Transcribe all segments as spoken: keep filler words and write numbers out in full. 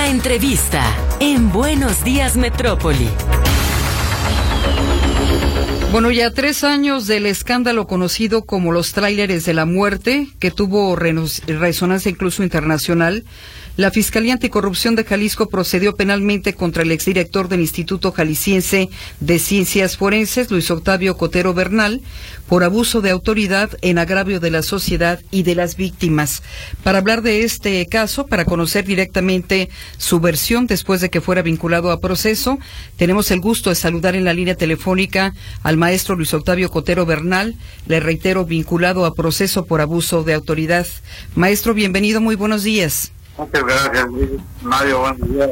La entrevista en Buenos Días Metrópoli. Bueno, ya tres años del escándalo conocido como los tráileres de la muerte, que tuvo resonancia incluso internacional, la Fiscalía Anticorrupción de Jalisco procedió penalmente contra el exdirector del Instituto Jalisciense de Ciencias Forenses, Luis Octavio Cotero Bernal, por abuso de autoridad en agravio de la sociedad y de las víctimas. Para hablar de este caso, para conocer directamente su versión después de que fuera vinculado a proceso, tenemos el gusto de saludar en la línea telefónica al maestro Luis Octavio Cotero Bernal, le reitero, vinculado a proceso por abuso de autoridad. Maestro, bienvenido, muy buenos días. Muchas gracias, Mario, buenos días.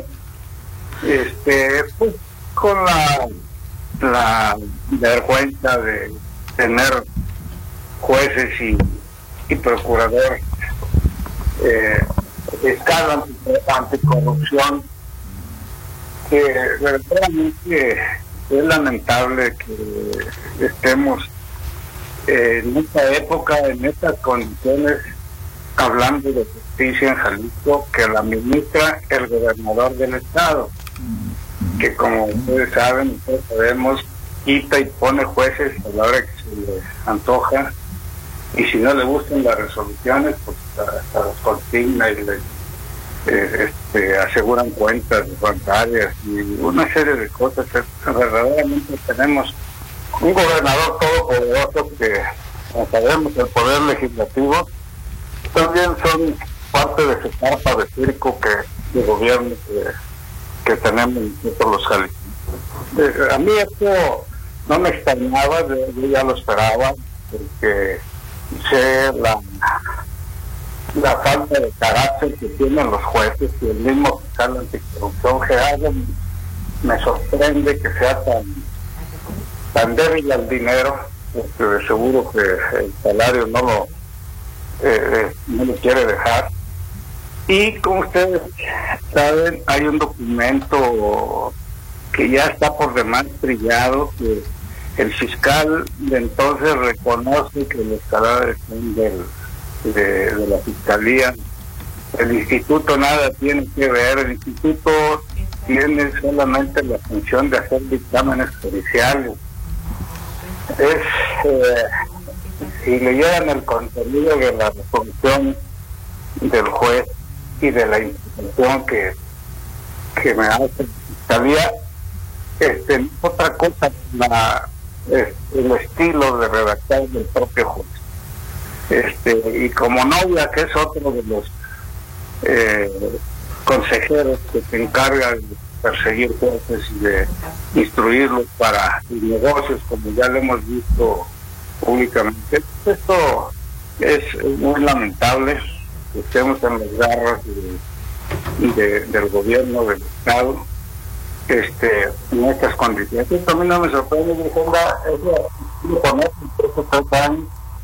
Este, pues, con la, la vergüenza de tener jueces y, y procuradores eh, escala anticorrupción, que verdaderamente es lamentable que estemos eh, en esta época, en estas condiciones, hablando de justicia en Jalisco, que la administra el gobernador del estado, que como ustedes saben, ustedes sabemos, quita y pone jueces a la hora que se les antoja, y si no le gustan las resoluciones, pues hasta los consigna y les eh, este, aseguran cuentas bancarias y una serie de cosas. Verdaderamente tenemos un gobernador todopoderoso que, como sabemos, el poder legislativo también son parte de ese carpa de circo que de gobierno que, que tenemos nosotros los jaliscienses. A mí esto no me extrañaba, yo ya lo esperaba, porque sé la, la falta de carácter que tienen los jueces y el mismo fiscal anticorrupción Gerardo. Me sorprende que sea tan, tan débil al dinero, porque de seguro que el salario no lo Eh, no lo quiere dejar. Y como ustedes saben, hay un documento que ya está por demás trillado, que el fiscal de entonces reconoce que los cadáveres son del, de, de la fiscalía. El instituto nada tiene que ver, el instituto tiene solamente la función de hacer dictámenes periciales. Es eh, si leyeran el contenido de la resolución del juez y de la institución que, que me hace fiscalía, este, otra cosa, la, es, el estilo de redactar del propio juez. Este, y como Novia, que es otro de los eh, consejeros que se encarga de perseguir jueces y de instruirlos para sus negocios, como ya lo hemos visto públicamente. Esto es muy lamentable que estemos en las garras de, de, del gobierno del estado este, en estas condiciones. Esto a mí no me sorprende, mi agenda es lo conozco estos tres años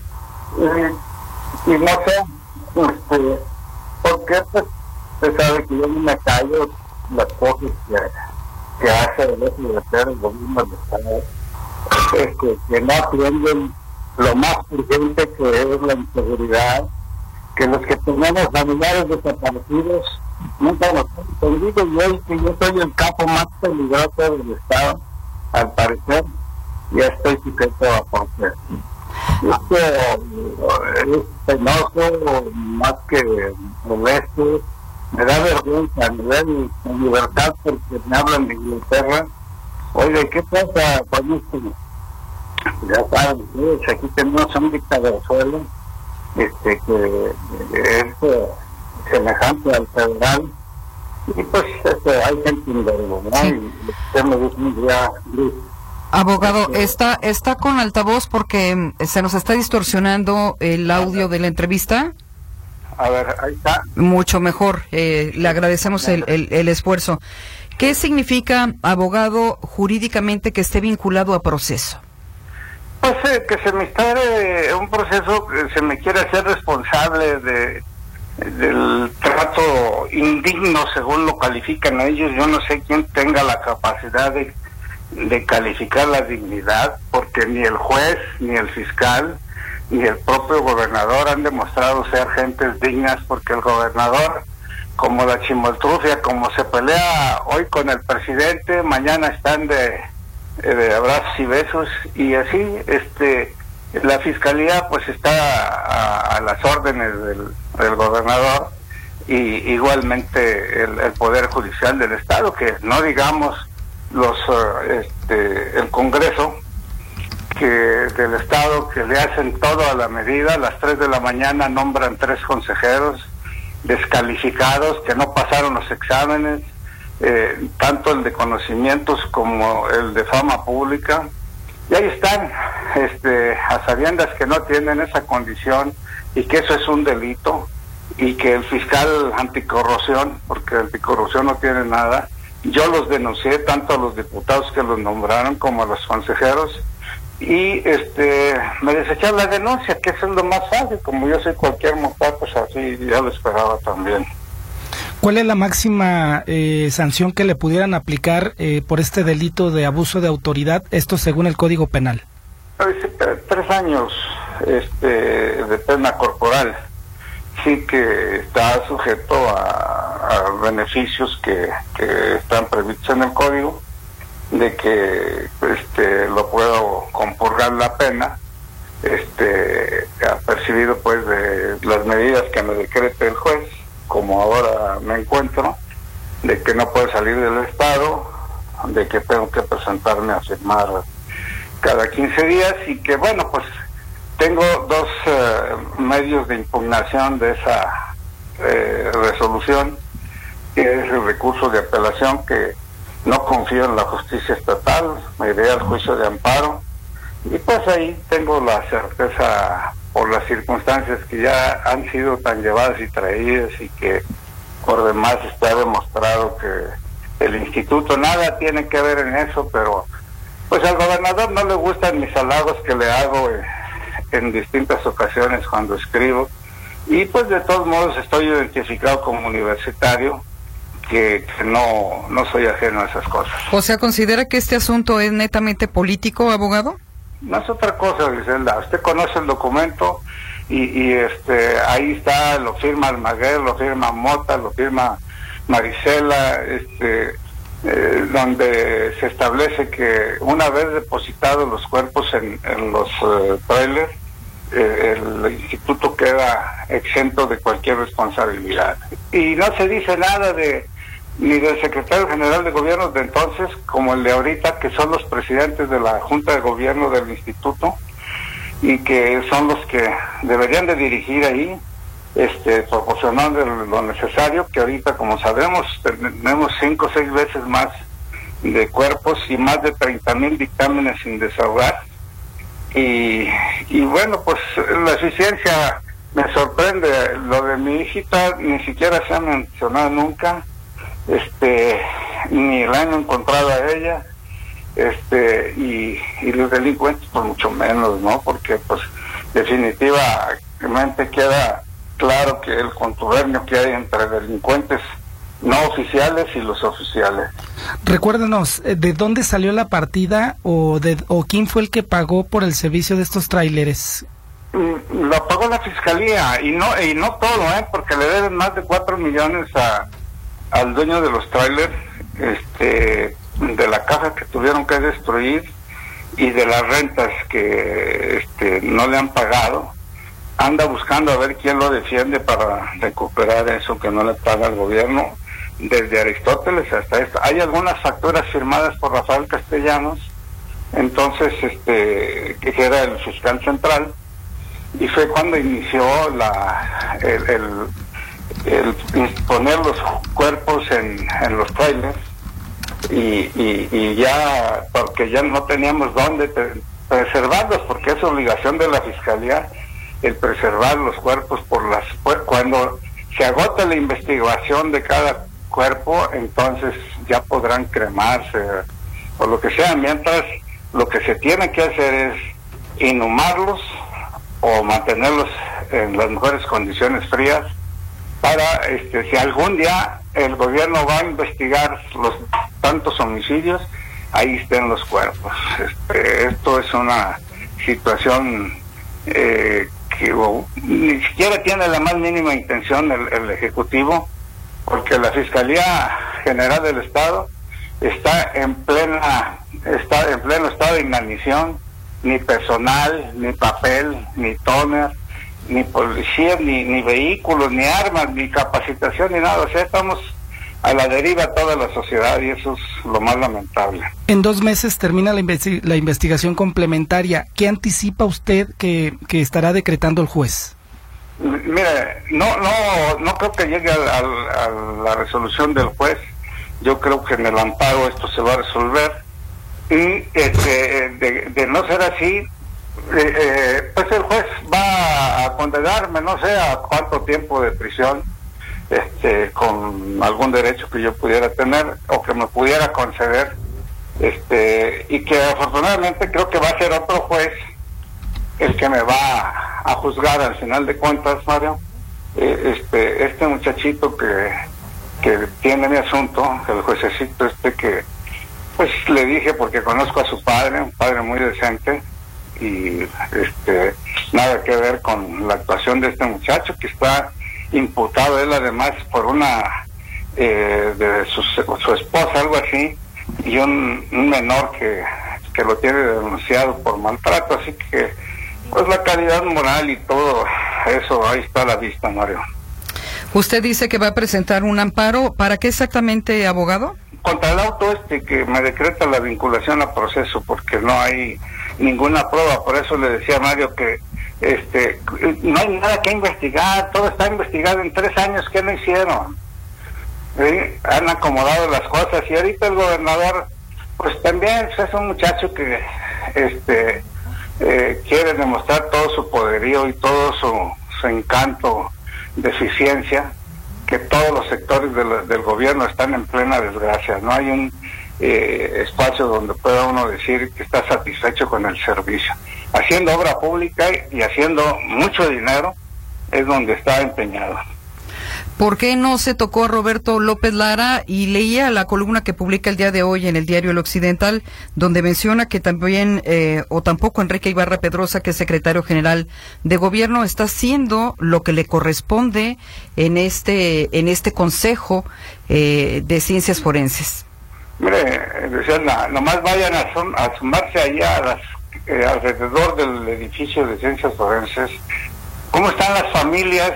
y, y no sé este, por qué, pues se sabe que yo no me callo las cosas que, que hace el hecho de hacer el gobierno del estado, es que, que no atienden lo más urgente, que es la inseguridad, que los que tenemos familiares desaparecidos nunca nos han entendido, y hoy que yo soy el capo más peligroso del estado, al parecer ya estoy sujeto a proceso. Esto es penoso, más que molesto, me da vergüenza a nivel de libertad, porque me hablan de Inglaterra. Oye, ¿qué pasa con esto? Ya saben ustedes, aquí tenemos un dictadorzuelo este, que es eh, semejante al federal, y pues este, hay que entenderlo, ¿no? Sí. Y usted me dice un día, Luis, abogado, este, está está con altavoz porque se nos está distorsionando el audio de la entrevista. A ver, ahí está. Mucho mejor, eh, le agradecemos el, el, el esfuerzo. ¿Qué significa, abogado, jurídicamente que esté vinculado a proceso? Pues eh, que se me instale un proceso, que se me quiere hacer responsable de del trato indigno, según lo califican ellos. Yo no sé quién tenga la capacidad de, de calificar la dignidad, porque ni el juez, ni el fiscal, ni el propio gobernador han demostrado ser gentes dignas, porque el gobernador como la chimoltrufia, como se pelea hoy con el presidente, mañana están de, de abrazos y besos, y así este la fiscalía pues está a, a las órdenes del, del gobernador, y igualmente el, el poder judicial del estado, que no digamos los uh, este el Congreso, que del estado, que le hacen todo a la medida. A las tres de la mañana nombran tres consejeros descalificados que no pasaron los exámenes, eh, tanto el de conocimientos como el de fama pública, y ahí están, este, a sabiendas que no tienen esa condición y que eso es un delito, y que el fiscal anticorrupción, porque anticorrupción no tiene nada, yo los denuncié tanto a los diputados que los nombraron como a los consejeros, y este me desecharon la denuncia, que eso es lo más fácil. Como yo soy cualquier mortal, pues así ya lo esperaba también. ¿Cuál es la máxima eh, sanción que le pudieran aplicar eh, por este delito de abuso de autoridad, esto según el Código Penal? Tres años este de pena corporal. Sí, que está sujeto a, a beneficios que, que están previstos en el código, de que este lo puedo compurgar la pena, este apercibido pues de las medidas que me decrete el juez, como ahora me encuentro, de que no puedo salir del estado, de que tengo que presentarme a firmar cada quince días, y que bueno, pues tengo dos uh, medios de impugnación de esa eh, resolución, que es el recurso de apelación, que no confío en la justicia estatal, me iré al juicio de amparo, y pues ahí tengo la certeza, por las circunstancias que ya han sido tan llevadas y traídas, y que por demás está demostrado que el instituto nada tiene que ver en eso, pero pues al gobernador no le gustan mis halagos que le hago eh, en distintas ocasiones cuando escribo, y pues de todos modos estoy identificado como universitario, que, que no, no soy ajeno a esas cosas. O sea, ¿considera que este asunto es netamente político, abogado? No es otra cosa, Griselda. Usted conoce el documento, y, y este ahí está, lo firma Almaguer, lo firma Mota, lo firma Marisela, este eh, donde se establece que una vez depositados los cuerpos en, en los uh, trailers, eh, el instituto queda exento de cualquier responsabilidad. Y no se dice nada de ni del secretario general de gobierno de entonces, como el de ahorita, que son los presidentes de la Junta de Gobierno del instituto, y que son los que deberían de dirigir ahí, este, proporcionando lo necesario, que ahorita, como sabemos, tenemos cinco o seis veces más de cuerpos y más de treinta mil dictámenes sin desahogar. Y, y bueno, pues la eficiencia me sorprende. Lo de mi hijita ni siquiera se ha mencionado nunca, este ni la han encontrado a ella, este y, y los delincuentes pues mucho menos, ¿no? Porque pues definitivamente queda claro que el contubernio que hay entre delincuentes no oficiales y los oficiales. Recuérdenos, ¿de dónde salió la partida o de o quién fue el que pagó por el servicio de estos tráileres? Lo pagó la fiscalía, y no y no todo, ¿eh? Porque le deben más de cuatro millones a al dueño de los trailers, este, de la caja que tuvieron que destruir, y de las rentas que este no le han pagado. Anda buscando a ver quién lo defiende para recuperar eso que no le paga el gobierno, desde Aristóteles hasta esto. Hay algunas facturas firmadas por Rafael Castellanos, entonces este que era el fiscal central, y fue cuando inició la el, el el poner los cuerpos en, en los trailers, y, y, y ya, porque ya no teníamos dónde preservarlos, porque es obligación de la fiscalía el preservar los cuerpos por las cuando se agota la investigación de cada cuerpo, entonces ya podrán cremarse o lo que sea. Mientras, lo que se tiene que hacer es inhumarlos o mantenerlos en las mejores condiciones frías, para este si algún día el gobierno va a investigar los tantos homicidios, ahí estén los cuerpos. Este, esto es una situación eh, que oh, ni siquiera tiene la más mínima intención el, el Ejecutivo porque la Fiscalía General del Estado está en plena está en pleno estado de inanición, ni personal, ni papel, ni toner, ni policía, ni, ni vehículos, ni armas, ni capacitación, ni nada. O sea, estamos a la deriva toda la sociedad y eso es lo más lamentable. En dos meses termina la, investi la investigación complementaria. ¿Qué anticipa usted que, que estará decretando el juez? Mire, no no no creo que llegue a, a, a la resolución del juez. Yo creo que en el amparo esto se va a resolver y este, de, de no ser así, eh, eh, pues el juez va a condenarme, no sé a cuánto tiempo de prisión, este, con algún derecho que yo pudiera tener o que me pudiera conceder, este, y que afortunadamente creo que va a ser otro juez el que me va a juzgar al final de cuentas, Mario. Eh, este, este muchachito que que tiene mi asunto, el juececito este que, pues le dije porque conozco a su padre, un padre muy decente, y este nada que ver con la actuación de este muchacho que está imputado él además por una eh, de su, su esposa, algo así, y un, un menor que, que lo tiene denunciado por maltrato, así que pues la calidad moral y todo eso ahí está a la vista, Mario. Usted dice que va a presentar un amparo. ¿Para qué exactamente, abogado? Contra el auto este que me decreta la vinculación a proceso, porque no hay ninguna prueba. Por eso le decía a Mario que este no hay nada que investigar, todo está investigado en tres años. ¿Qué no hicieron? ¿Sí? Han acomodado las cosas y ahorita el gobernador pues también es un muchacho que este eh, quiere demostrar todo su poderío y todo su, su encanto de eficiencia, que todos los sectores de la, del gobierno están en plena desgracia. No hay un eh, espacio donde pueda uno decir que está satisfecho con el servicio. Haciendo obra pública y haciendo mucho dinero es donde está empeñado. ¿Por qué no se tocó a Roberto López Lara? Y leía la columna que publica el día de hoy en el diario El Occidental, donde menciona que también, eh, o tampoco Enrique Ibarra Pedrosa, que es secretario general de gobierno, está haciendo lo que le corresponde en este en este Consejo eh, de Ciencias Forenses. Mire, Luciana, nomás vayan a, sum, a sumarse allá a las, eh, alrededor del edificio de Ciencias Forenses. ¿Cómo están las familias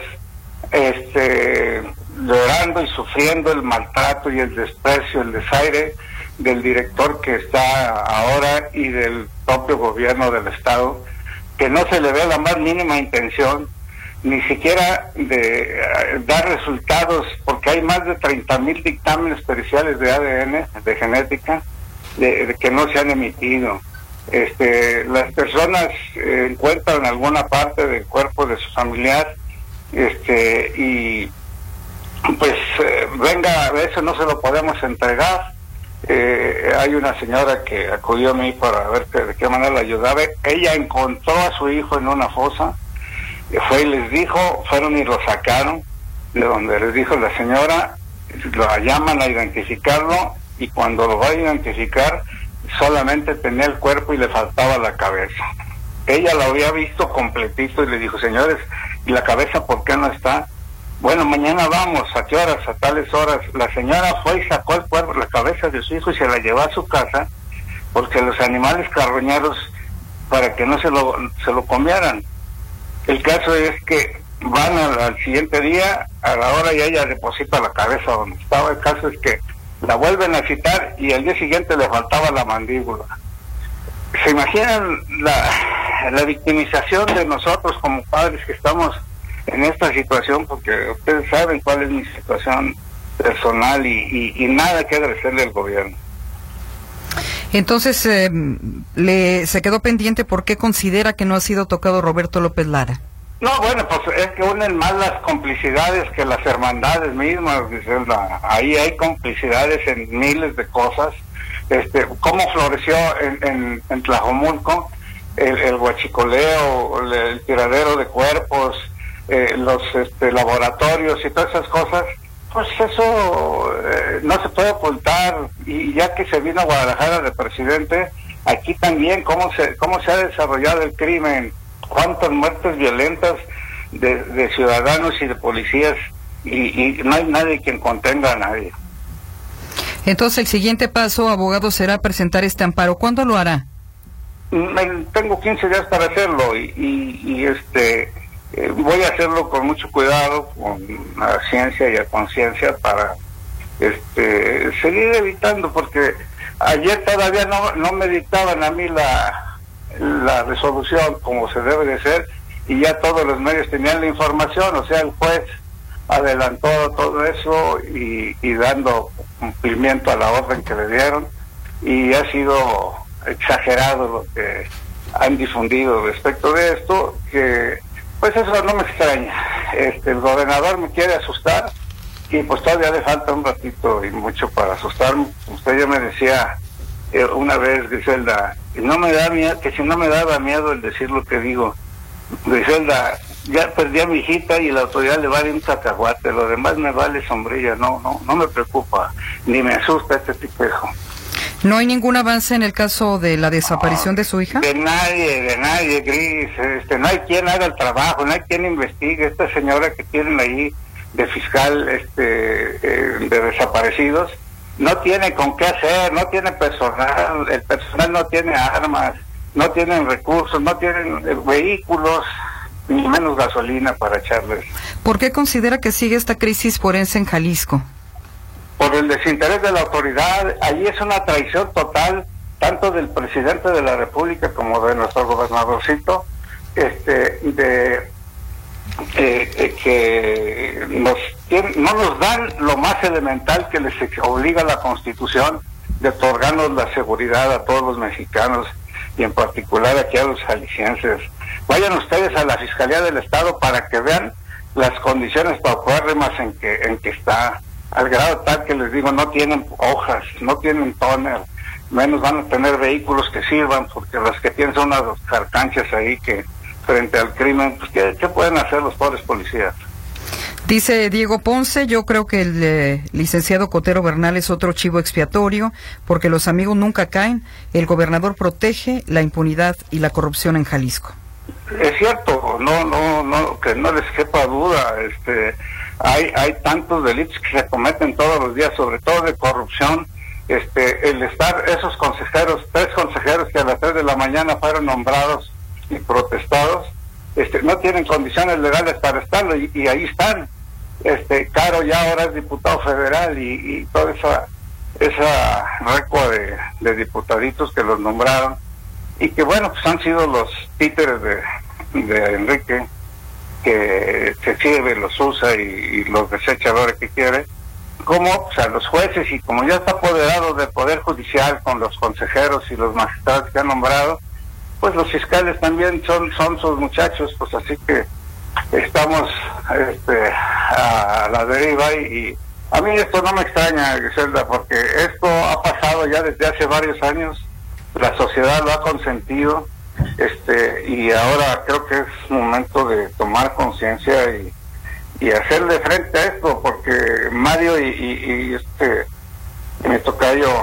este llorando y sufriendo el maltrato y el desprecio, el desaire del director que está ahora y del propio gobierno del estado, que no se le ve la más mínima intención ni siquiera de uh, dar resultados, porque hay más de treinta mil dictámenes periciales de A D N, de genética, de, de que no se han emitido. Este, las personas eh, encuentran alguna parte del cuerpo de su familiar, este y pues eh, venga, eso no se lo podemos entregar. Eh, hay una señora que acudió a mí para ver que, de qué manera la ayudaba. Ella encontró a su hijo en una fosa, fue y les dijo, fueron y lo sacaron de donde les dijo la señora, lo llaman a identificarlo y cuando lo va a identificar solamente tenía el cuerpo y le faltaba la cabeza. Ella lo había visto completito y le dijo, señores, ¿y la cabeza por qué no está? Bueno, mañana vamos, ¿a qué horas? A tales horas. La señora fue y sacó el cuerpo, la cabeza de su hijo y se la llevó a su casa, porque los animales carroñeros, para que no se lo, se lo comieran. El caso es que van al, al siguiente día, a la hora y ella deposita la cabeza donde estaba. El caso es que la vuelven a citar y al día siguiente le faltaba la mandíbula. ¿Se imaginan la, la victimización de nosotros como padres que estamos en esta situación? Porque ustedes saben cuál es mi situación personal y, y, y nada que agradecerle al gobierno. Entonces, eh, le se quedó pendiente por qué considera que no ha sido tocado Roberto López Lara. No, bueno, pues es que unen más las complicidades que las hermandades mismas. Ahí hay complicidades en miles de cosas. Este, cómo floreció en, en, en Tlajomulco el, el huachicoleo, el, el tiradero de cuerpos, eh, los este, laboratorios y todas esas cosas, pues eso eh, no se puede ocultar. Y ya que se vino a Guadalajara de presidente, aquí también cómo se cómo se ha desarrollado el crimen, cuántas muertes violentas de, de ciudadanos y de policías y, y no hay nadie quien contenga a nadie. Entonces el siguiente paso, abogado, será presentar este amparo. ¿Cuándo lo hará? Me, tengo quince días para hacerlo y, y, y este eh, voy a hacerlo con mucho cuidado, con la ciencia y a conciencia para este seguir evitando, porque ayer todavía no, no me dictaban a mí la, la resolución como se debe de ser, y ya todos los medios tenían la información, o sea, el juez adelantó todo eso y, y dando cumplimiento a la orden que le dieron, y ha sido exagerado lo que han difundido respecto de esto, que pues eso no me extraña. Este, el gobernador me quiere asustar y pues todavía le falta un ratito y mucho para asustarme. Usted ya me decía eh, una vez, Griselda, no me da miedo, que si no me daba miedo el decir lo que digo. Griselda, ya perdí a mi hijita y la autoridad le vale un cacahuate, lo demás me vale sombrilla, no, no, no me preocupa, ni me asusta este tipejo. ¿No hay ningún avance en el caso de la desaparición no, de su hija? De nadie, de nadie, Gris. Este, no hay quien haga el trabajo, no hay quien investigue. Esta señora que tienen ahí de fiscal este, eh, de desaparecidos, no tiene con qué hacer, no tiene personal, el personal no tiene armas, no tienen recursos, no tienen eh, vehículos, ni menos gasolina para echarles. ¿Por qué considera que sigue esta crisis forense en Jalisco? Por el desinterés de la autoridad. Allí es una traición total, tanto del presidente de la República como de nuestro gobernadorcito, este, de eh, eh, que nos tiene, no nos dan lo más elemental que les obliga la Constitución, de otorgarnos la seguridad a todos los mexicanos y en particular aquí a los jaliscienses. Vayan ustedes a la Fiscalía del Estado para que vean las condiciones paupérrimas en que en que está, al grado tal que les digo, no tienen hojas, no tienen tóner, menos van a tener vehículos que sirvan, porque las que tienen son unas carcancias ahí que frente al crimen, pues ¿qué, qué pueden hacer los pobres policías? Dice Diego Ponce, yo creo que el eh, licenciado Cotero Bernal es otro chivo expiatorio, porque los amigos nunca caen, el gobernador protege la impunidad y la corrupción en Jalisco. Es cierto, no, no, no, que no les quepa duda, este... Hay hay tantos delitos que se cometen todos los días, sobre todo de corrupción. Este, el estar esos consejeros, tres consejeros que a las tres de la mañana fueron nombrados y protestados, este, no tienen condiciones legales para estarlo y, y ahí están. Este, Caro ya ahora es diputado federal y, y toda esa esa recua de, de diputaditos que los nombraron y que bueno, pues han sido los títeres de, de Enrique, que se sirve, los usa y, y los desecha a la hora que quiere, como pues, a los jueces, y como ya está apoderado del Poder Judicial con los consejeros y los magistrados que han nombrado, pues los fiscales también son son sus muchachos, pues así que estamos este, a la deriva y, y a mí esto no me extraña, Griselda, porque esto ha pasado ya desde hace varios años, la sociedad lo ha consentido. Este y ahora creo que es momento de tomar conciencia y, y hacerle frente a esto, porque Mario y, y, y este mi tocayo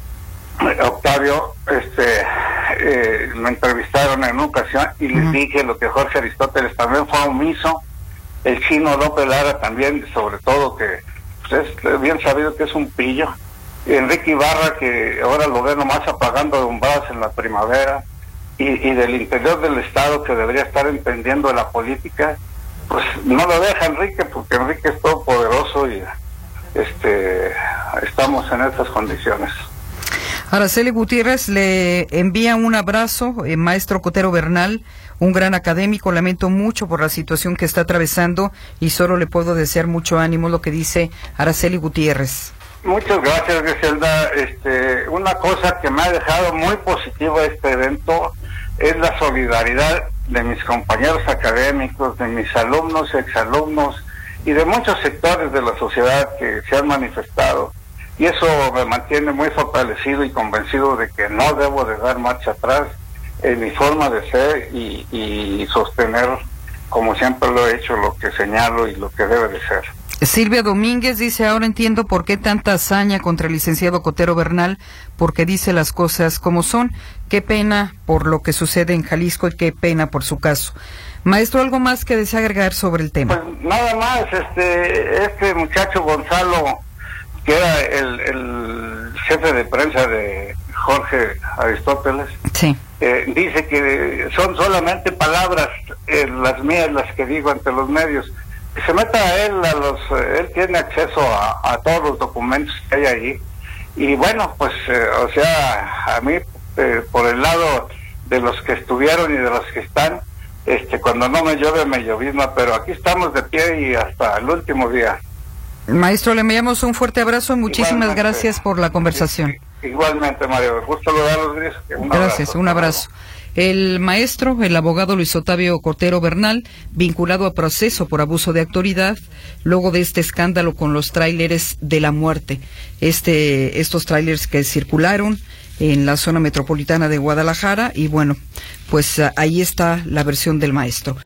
Octavio este eh, me entrevistaron en una ocasión y les uh-huh. dije lo que Jorge Aristóteles también fue omiso, el chino López Lara también, sobre todo, que pues, es bien sabido que es un pillo, Enrique Ibarra, que ahora lo ve nomás apagando bombadas en la primavera. Y, y del interior del Estado, que debería estar entendiendo la política, pues no lo deja Enrique, porque Enrique es todopoderoso y este estamos en estas condiciones. Araceli Gutiérrez le envía un abrazo, eh, maestro Cotero Bernal, un gran académico. Lamento mucho por la situación que está atravesando y solo le puedo desear mucho ánimo, lo que dice Araceli Gutiérrez. Muchas gracias, Griselda. Este, una cosa que me ha dejado muy positiva este evento es la solidaridad de mis compañeros académicos, de mis alumnos, exalumnos y de muchos sectores de la sociedad que se han manifestado. Y eso me mantiene muy fortalecido y convencido de que no debo de dar marcha atrás en mi forma de ser y, y sostener, como siempre lo he hecho, lo que señalo y lo que debe de ser. Silvia Domínguez dice, ahora entiendo por qué tanta hazaña contra el licenciado Cotero Bernal, porque dice las cosas como son. Qué pena por lo que sucede en Jalisco y qué pena por su caso. Maestro, ¿algo más que desea agregar sobre el tema? Pues nada más, este, este muchacho Gonzalo, que era el, el jefe de prensa de Jorge Aristóteles, sí. eh, dice que son solamente palabras, eh, las mías, las que digo ante los medios. Que se meta a él, a los, eh, él tiene acceso a, a todos los documentos que hay allí. Y bueno, pues, eh, o sea, a mí, eh, por el lado de los que estuvieron y de los que están, este, cuando no me llueve, me llovizna, pero aquí estamos de pie y hasta el último día. Maestro, le enviamos un fuerte abrazo, muchísimas Igualmente, gracias por la conversación. Igualmente, Mario, gusto saludarlos, Gris. Un Gracias, abrazo. un abrazo. El maestro, el abogado Luis Otavio Cortero Bernal, vinculado a proceso por abuso de autoridad, luego de este escándalo con los tráileres de la muerte. Este, estos tráilers que circularon en la zona metropolitana de Guadalajara, y bueno, pues ahí está la versión del maestro.